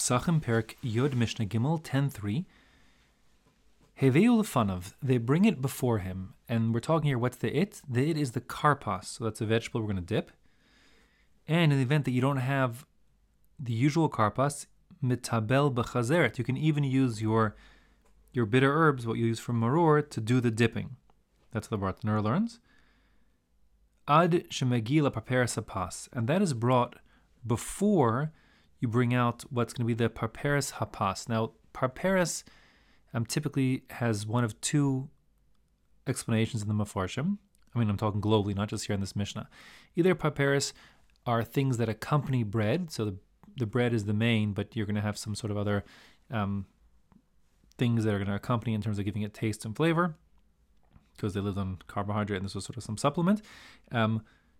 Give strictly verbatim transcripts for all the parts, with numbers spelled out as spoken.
Pesachim, Perik Yod, Mishnah Gimel, ten three. Heveu lefanav, they bring it before him. And we're talking here, what's the it? The it is the karpas, so that's a vegetable we're going to dip. And in the event that you don't have the usual karpas, mitabel b'chazeret, you can even use your your bitter herbs, what you use from maror, to do the dipping. That's what the Bartanura learns. Ad shemagila parperes hapas, and that is brought before you bring out what's going to be the parperes hapas. Now, parperes um, typically has one of two explanations in the Mefarshim. I mean, I'm talking globally, not just here in this Mishnah. Either parperes are things that accompany bread, so the the bread is the main, but you're going to have some sort of other um, things that are going to accompany in terms of giving it taste and flavor, because they lived on carbohydrate and this was sort of some supplement. Um,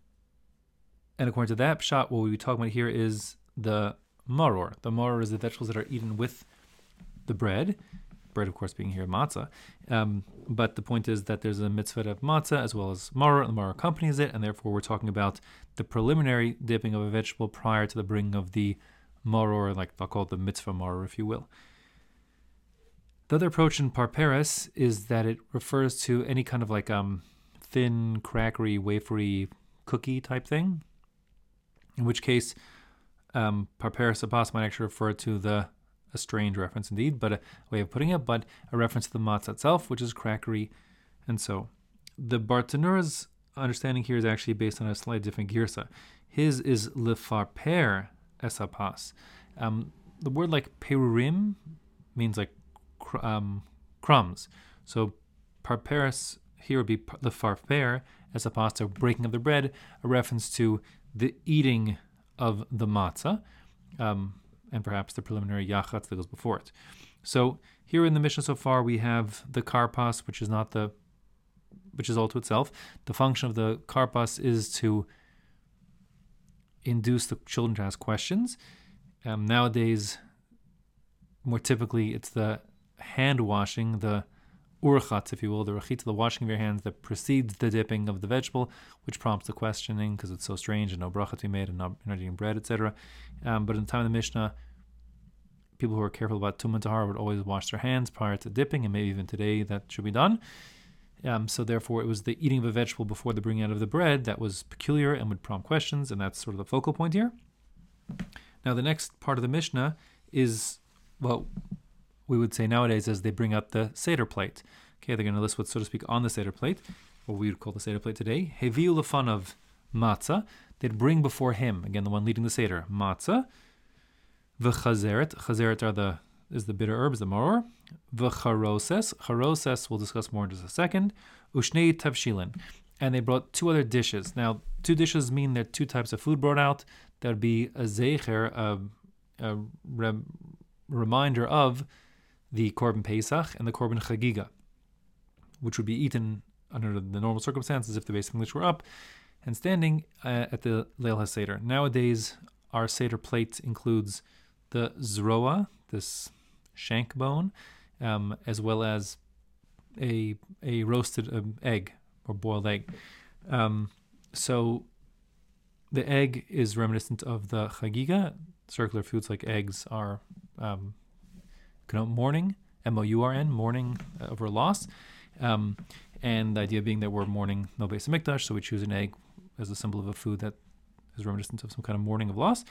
and according to that pshat, what we're talking about here is the maror. The maror is the vegetables that are eaten with the bread. Bread, of course, being here matzah. Um, but the point is that there's a mitzvah of matzah as well as maror, and the maror accompanies it, and therefore we're talking about the preliminary dipping of a vegetable prior to the bringing of the maror, like I'll call it the mitzvah maror, if you will. The other approach in parperes is that it refers to any kind of like um thin, crackery, wafery cookie type thing, in which case um, parperes hapas might actually refer to the a strange reference indeed, but a way of putting it, but a reference to the matzah itself, which is crackery. And so the Bartanura's understanding here is actually based on a slightly different girsa. His is lefarper es hapas. Um, the word like perurim means like cr- um, crumbs. So parperes here would be lefarper es hapas, so breaking of the bread, a reference to the eating of the matzah. Um, and perhaps the preliminary yachatz that goes before it. So here in the Mishnah so far, we have the karpas, which is not the, which is all to itself. The function of the karpas is to induce the children to ask questions. Um, nowadays, more typically, it's the hand washing, the urchatz, if you will, the rachitza, the washing of your hands that precedes the dipping of the vegetable, which prompts the questioning because it's so strange and no bracha to be made and not, not eating bread, et cetera. Um, but in the time of the Mishnah, people who are careful about tum and tahar would always wash their hands prior to dipping, and maybe even today that should be done. Um, so therefore, it was the eating of a vegetable before the bringing out of the bread that was peculiar and would prompt questions, and that's sort of the focal point here. Now, the next part of the Mishnah is what we would say nowadays as they bring out the Seder plate. Okay, they're going to list what's, so to speak, on the Seder plate, what we would call the Seder plate today. Heviu lefanav matzah, they'd bring before him, again, the one leading the Seder, matzah. V'chazeret, chazeret are the, is the bitter herbs, the maror. V'charoses, charoses we'll discuss more in just a second. Ushnei tavshilin, and they brought two other dishes. Now, two dishes mean that two types of food brought out. That would be a zeicher, a, a re- reminder of the Korban Pesach and the Korban Chagiga, which would be eaten under the normal circumstances if the basic English were up and standing uh, at the Leil HaSeder. Nowadays, our Seder plate includes the zroa, this shank bone, um, as well as a a roasted um, egg or boiled egg. Um, so the egg is reminiscent of the Chagiga. Circular foods like eggs are um, connote mourning, M O U R N, mourning over loss. Um, and the idea being that we're mourning no Beis Hamikdash, so we choose an egg as a symbol of a food that is reminiscent of some kind of mourning of loss.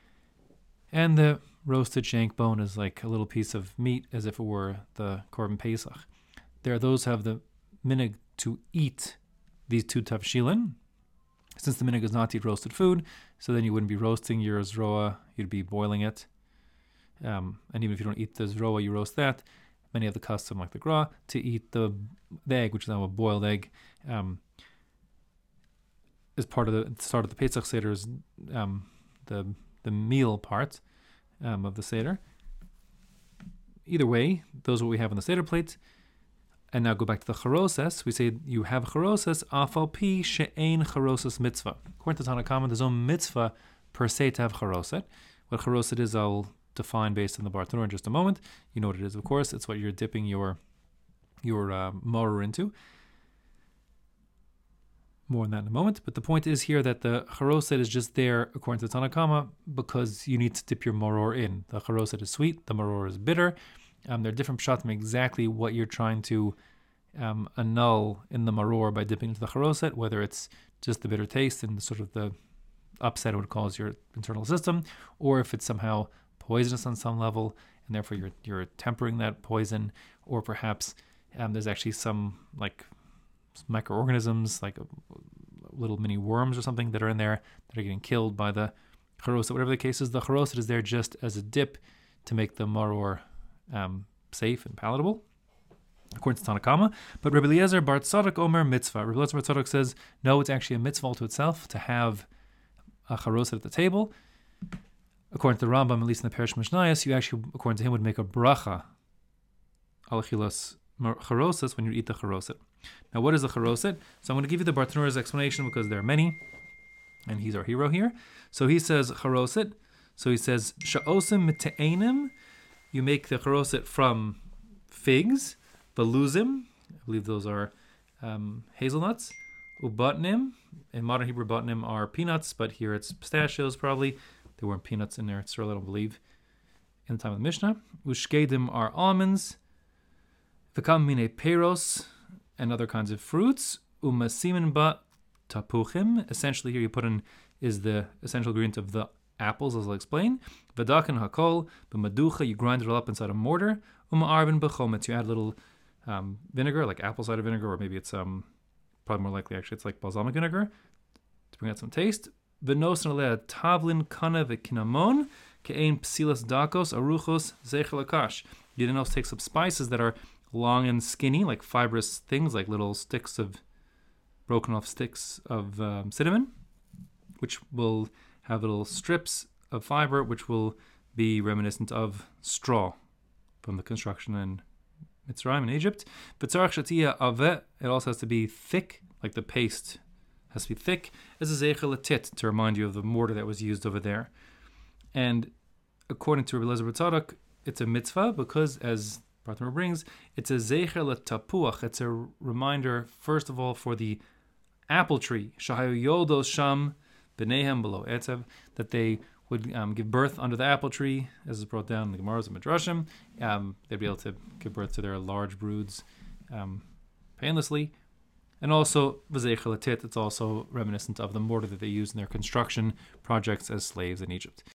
And the roasted shank bone is like a little piece of meat as if it were the Korban Pesach. There are those who have the minhag to eat these two tavshilin, since the minhag is not to eat roasted food, so then you wouldn't be roasting your zroa, you'd be boiling it. Um, and even if you don't eat the zroa, you roast that. Many have the custom, like the gra, to eat the, the egg, which is now a boiled egg, um, as part of the start of the Pesach Seder, is um, the the meal part um, of the Seder. Either way, those are what we have on the Seder plate. And now go back to the charoses. We say you have charoses, afal pi she'ein charoses mitzvah. According to Tanna Kama, there's no mitzvah per se to have charoset. What charoset is, I'll define based on the Bartanura in just a moment. You know what it is, of course. It's what you're dipping your your uh, maror into. more on that in a moment. But the point is here that the charoset is just there, according to Tanna Kama, because you need to dip your maror in. The charoset is sweet, the maror is bitter. Um, there are different pshatim exactly what you're trying to um, annul in the maror by dipping into the charoset, whether it's just the bitter taste and sort of the upset it would cause your internal system, or if it's somehow poisonous on some level, and therefore you're you're tempering that poison, or perhaps um, there's actually some like microorganisms, like little mini worms or something that are in there that are getting killed by the charoset. Whatever the case is, the charoset is there just as a dip to make the maror um, safe and palatable, according to Tanna Kama. But Rabbi Eliezer bar Tzadok Omer mitzvah. Rabbi Eliezer bar Tzadok says, no, it's actually a mitzvah to itself to have a charoset at the table. According to the Rambam, at least in the Perish Mishnayos, you actually, according to him, would make a bracha al chilas charoset when you eat the charoset. Now, what is the charoset? So I'm going to give you the Bartanura's explanation because there are many, and he's our hero here. So he says charoset. So he says sha'osim miteinim. You make the charoset from figs, veluzim. I believe those are um, hazelnuts. Ubatnim. In modern Hebrew, batnim are peanuts, but here it's pistachios probably. There weren't peanuts in there, it's still, I don't believe, in the time of the Mishnah. Ushkedim are almonds. V'kam mine peros, and other kinds of fruits. Umasimin ba tapuchim. Essentially, here you put in is the essential ingredient of the apples, as I'll explain. V'dakan hakol b'maducha. You grind it all up inside a mortar. Uma'arvin b'chometz. You add a little um, vinegar, like apple cider vinegar, or maybe it's um probably more likely actually it's like balsamic vinegar to bring out some taste. V'nosan alea tavlin kana v'kinamon ke'ein psilas dakos aruchos zeichel akash. You then also take some spices that are long and skinny, like fibrous things, like little sticks of, broken off sticks of um, cinnamon, which will have little strips of fiber, which will be reminiscent of straw from the construction in Mitzrayim in Egypt. V'tzarach shatia aveh, it also has to be thick, like the paste has to be thick, as a zeichel atit, to remind you of the mortar that was used over there. And according to Rabbi Eliezer bar Tzadok, it's a mitzvah because, as Bartanura brings, it's a zeichel tapuach. It's a reminder, first of all, for the apple tree, shahayu yoldos sham b'nehem below etzev, that they would um, give birth under the apple tree, as is brought down in the Gemaras and Midrashim. Um, they'd be able to give birth to their large broods um, painlessly. And also, v'zeichel atit, it's also reminiscent of the mortar that they used in their construction projects as slaves in Egypt.